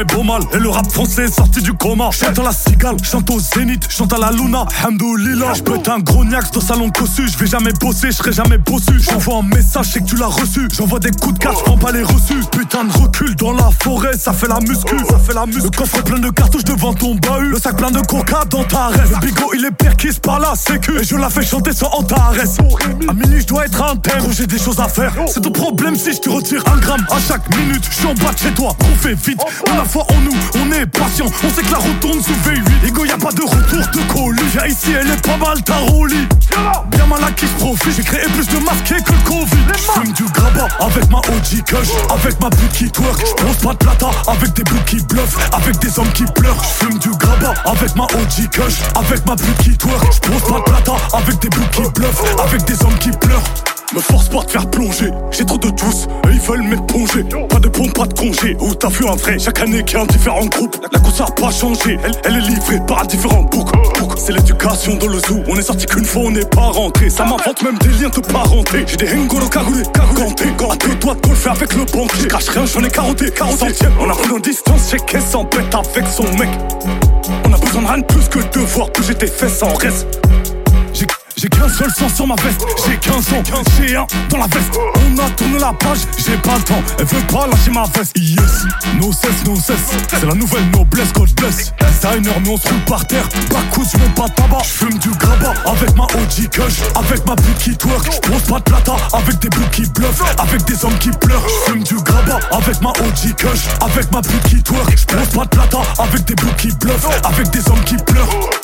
mes beaux mal. Et le rap français est sorti du coma. Chante à la cigale, chante au zénith, chante à la luna, hamdoulillah. J'pète un gros niax dans salon cossu. J'vais jamais bosser, j'serai jamais bossu. J'envoie un message, c'est que tu l'as reçu. J'envoie des coups de carte, j'prends pas les reçus. Putain de recul dans la forêt, ça fait la muscu, ça fait la muscu. Le coffre plein de cartouches devant ton bahut. Le sac plein de coca dans ta reste. Le bigot il est perquis par la sécu. Et je la fais chanter sans Antares. À minuit je dois être intègre, j'ai des choses à faire. C'est ton problème si je te retire un gramme à chaque minute. Je suis en bas de chez toi, on fait vite. On a foi en nous, on est patient. On sait que la route tourne sous V8. Ego y'a pas de retour de colis. Viens ici, elle est pas mal ta roulie. Bien mal à qui je profite. J'ai créé plus de masqués que le Covid. J'fume du grabat avec ma OG Kush. Avec ma pute qui twerk. J'pose pas de plata avec des bouts qui bluffent. Avec des hommes qui pleurent. J'fume du grabat avec ma OG Kush. Avec ma pute qui twerk. J'pose pas de plata avec des bouts qui bluffent. Avec des hommes qui pleurent. Me force pas de faire plonger, j'ai trop de tous, eux ils veulent m'éponger. Pas de pont, pas de congé, où t'as vu un vrai, chaque année qui est un différent groupe. La course a pas changé, elle est livrée par un différent book. C'est l'éducation dans le zoo, on est sorti qu'une fois, on n'est pas rentré. Ça m'invente même des liens de parenté. J'ai des hengoro cagoulés, gantés, gantés. Toi de golfer avec le banquier, je cache rien, j'en ai caroté. Centième, on a pris nos distances, j'ai qu'elle s'embête avec son mec. On a besoin de rien de plus que de voir bouger tes fesses en reste. J'ai qu'un seul sang sur ma veste, j'ai 15 ans, j'ai un dans la veste. On a tourné la page, j'ai pas le temps, elle veut pas lâcher ma veste. Yes, no cesse, c'est la nouvelle noblesse, God bless. Designer mais on se roule par terre, Bacchus, je veux pas de tabac. J'fume du grabat avec ma OG Kush, avec ma pute qui twerk. J'pose pas de plata avec des bouts qui bluffent, avec des hommes qui pleurent. J'fume du grabat avec ma OG Kush, avec ma pute qui twerk. J'pose pas de plata avec des bouts qui bluffent, avec des hommes qui pleurent.